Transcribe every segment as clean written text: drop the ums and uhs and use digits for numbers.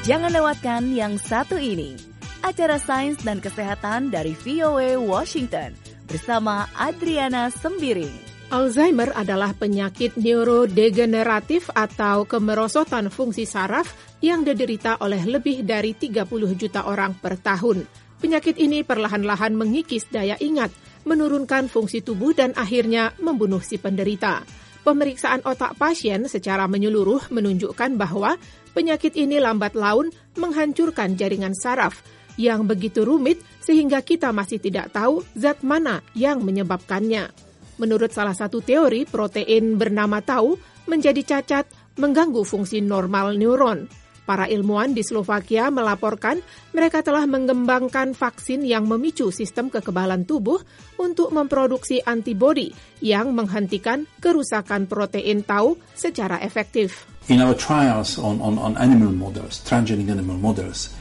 Jangan lewatkan yang satu ini. Acara Sains dan Kesehatan dari VOA Washington bersama Adriana Sembiring. Alzheimer adalah penyakit neurodegeneratif atau kemerosotan fungsi saraf yang diderita oleh lebih dari 30 juta orang per tahun. Penyakit ini perlahan-lahan mengikis daya ingat, menurunkan fungsi tubuh dan akhirnya membunuh si penderita. Pemeriksaan otak pasien secara menyeluruh menunjukkan bahwa penyakit ini lambat laun menghancurkan jaringan saraf yang begitu rumit sehingga kita masih tidak tahu zat mana yang menyebabkannya. Menurut salah satu teori, protein bernama tau menjadi cacat mengganggu fungsi normal neuron. Para ilmuwan di Slovakia melaporkan mereka telah mengembangkan vaksin yang memicu sistem kekebalan tubuh untuk memproduksi antibodi yang menghentikan kerusakan protein tau secara efektif. In our trials on animal models, transgenic animal models,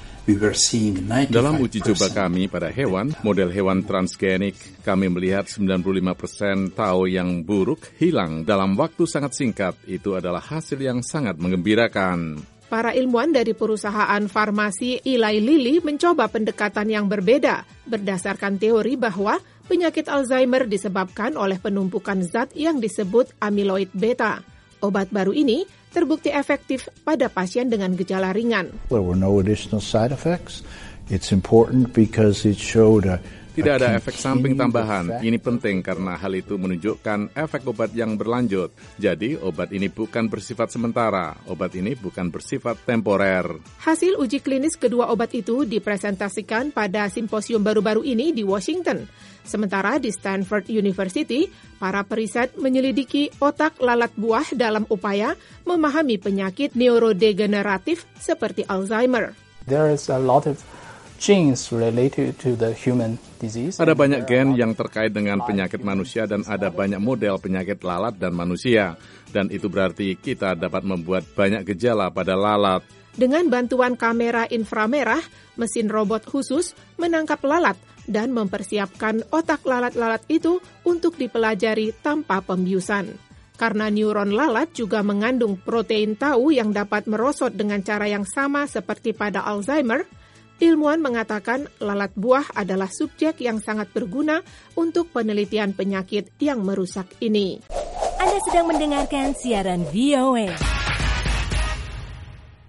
dalam uji coba kami pada hewan, model hewan transgenik, kami melihat 95% tau yang buruk hilang dalam waktu sangat singkat. Itu adalah hasil yang sangat menggembirakan. Para ilmuwan dari perusahaan farmasi Eli Lilly mencoba pendekatan yang berbeda berdasarkan teori bahwa penyakit Alzheimer disebabkan oleh penumpukan zat yang disebut amyloid beta. Obat baru ini terbukti efektif pada pasien dengan gejala ringan. There were no additional side effects. It's important because it showed Tidak ada efek samping tambahan. Ini penting karena hal itu menunjukkan efek obat yang berlanjut. Jadi, obat ini bukan bersifat sementara. Obat ini bukan bersifat temporer. Hasil uji klinis kedua obat itu dipresentasikan pada simposium baru-baru ini di Washington. Sementara di Stanford University, para periset menyelidiki otak lalat buah dalam upaya memahami penyakit neurodegeneratif seperti Alzheimer. There is a lot of genes related to the human disease. Ada banyak gen yang terkait dengan penyakit manusia dan ada banyak model penyakit lalat dan manusia. Dan itu berarti kita dapat membuat banyak gejala pada lalat. Dengan bantuan kamera inframerah, mesin robot khusus menangkap lalat dan mempersiapkan otak lalat-lalat itu untuk dipelajari tanpa pembiusan. Karena neuron lalat juga mengandung protein tau yang dapat merosot dengan cara yang sama seperti pada Alzheimer, ilmuwan mengatakan lalat buah adalah subjek yang sangat berguna untuk penelitian penyakit yang merusak ini. Anda sedang mendengarkan siaran VOA.